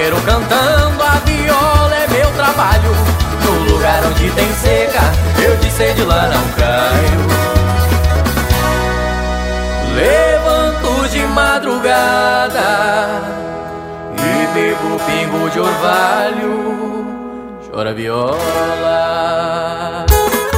gaiteiro cantando, a viola é meu trabalho. No lugar onde tem seca, eu de sede lá não caio. Levanto de madrugada e bebo pingo de orvalho. Chora viola.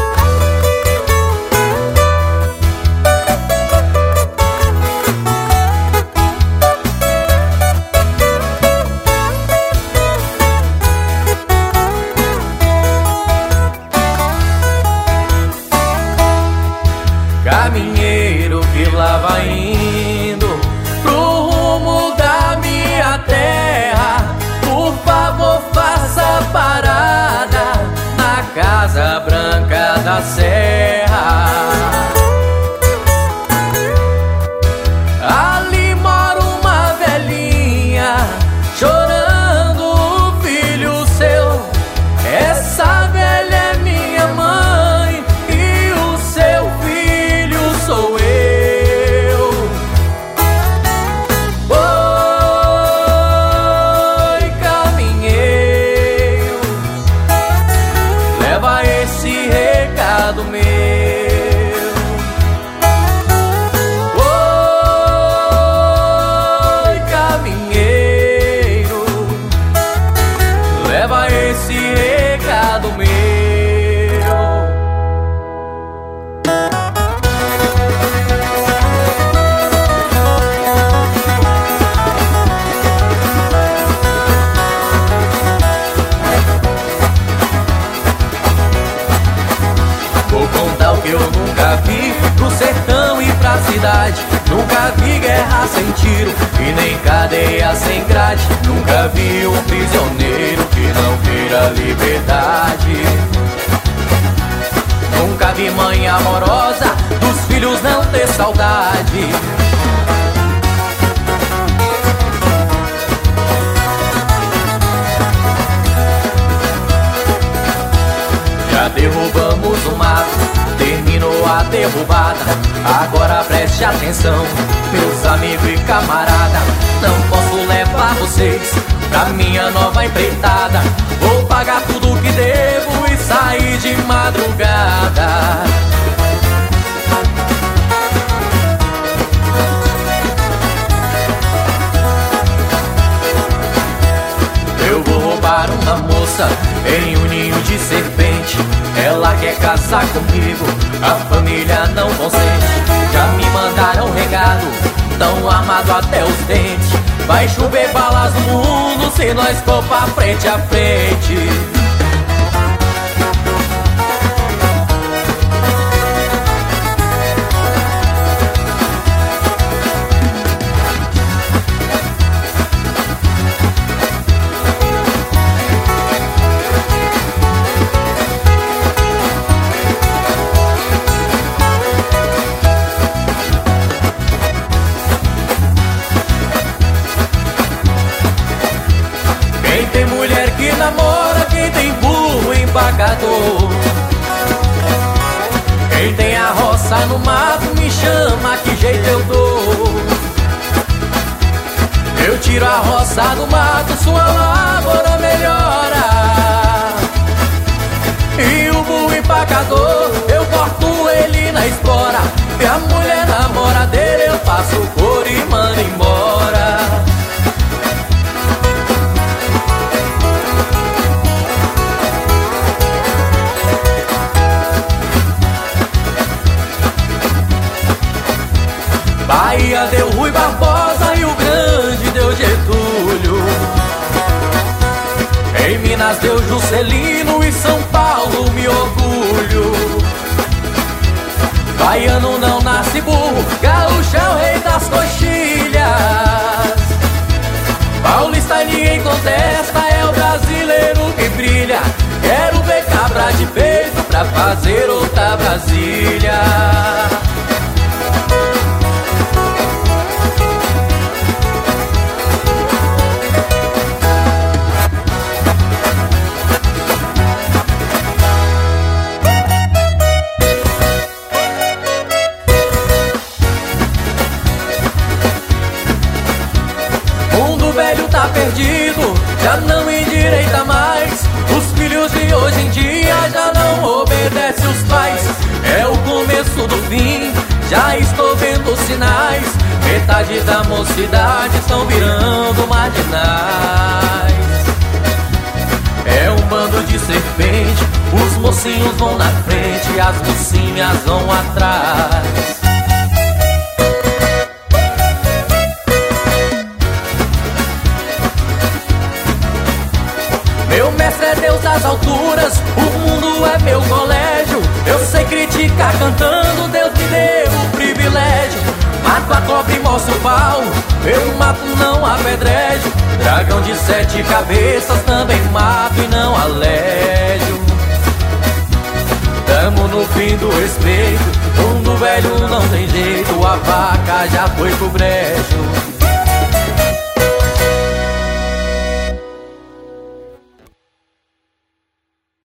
Caminheiro que lá vai indo pro rumo da minha terra, por favor faça parada na Casa Branca da Serra. Ali mora uma velhinha chorando o filho seu. Essa velha é minha mãe e o seu filho sou eu. Oi, caminheiro, leva esse recado meu. Oi, caminheiro, leva esse recado meu. Vou contar o que eu nunca vi pro sertão e pra cidade. Nunca vi guerra sem tiro e nem cadeia sem grade. Nunca vi um prisioneiro que não queira liberdade. Nunca vi mãe amorosa dos filhos não ter saudade. Já derrubamos o mato, terminou a derrubada. Agora preste atenção, meus amigos e camarada. Não posso levar vocês pra minha nova empreitada. Vou pagar tudo que devo e sair de madrugada. Eu vou roubar uma moça em um ninho de serpente. Ela quer casar comigo, a família não consente. Já me mandaram recado, tão armado até os dentes. Vai chover balas no mundo se nós for pra frente a frente. Quem tem mulher que namora, quem tem burro empacador. Quem tem a roça no mato me chama, que jeito eu dou. Eu tiro a roça do mato, sua lavoura melhora. E o burro empacador, eu corto ele na espora. E a mulher namora dele, eu faço cor e mando embora. Bahia deu Rui Barbosa, Rio Grande deu Getúlio. Em Minas deu Juscelino e São Paulo me orgulho. Baiano não nasce burro, gaúcho é o rei das coxilhas. Paulista ninguém contesta, é o brasileiro que brilha. Quero ver cabra de peito pra fazer outra Brasília. velho tá perdido, já não endireita mais. Os filhos de hoje em dia já não obedecem os pais. É o começo do fim, já estou vendo sinais. Metade da mocidade estão virando marginais. É um bando de serpente, os mocinhos vão na frente, as mocinhas vão atrás. Meu mestre é Deus das alturas, o mundo é meu colégio. Eu sei criticar cantando, Deus me deu o privilégio. Mato a cobra e mostro o pau, eu mato não apedrejo. Dragão de 7 cabeças também mato e não alejo. Tamo no fim do respeito, mundo velho não tem jeito. A vaca já foi pro brejo.